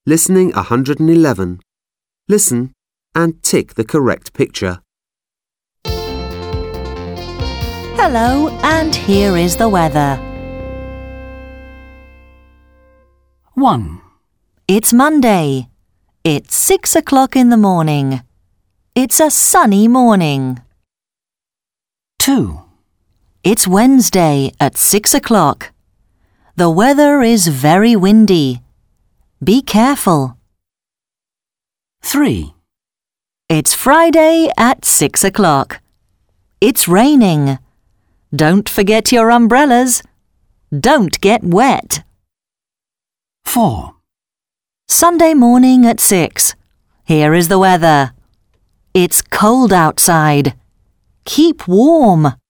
Listening 111. Listen and tick the correct picture. Hello, and here is the weather. 1, It's Monday. It's 6 o'clock in the morning. It's a sunny morning. 2, It's Wednesday at 6 o'clock. The weather is very windy. Be careful. 3, It's Friday at 6 o'clock. It's raining. Don't forget your umbrellas. Don't get wet. 4, Sunday morning at 6. Here is the weather. It's cold outside. Keep warm.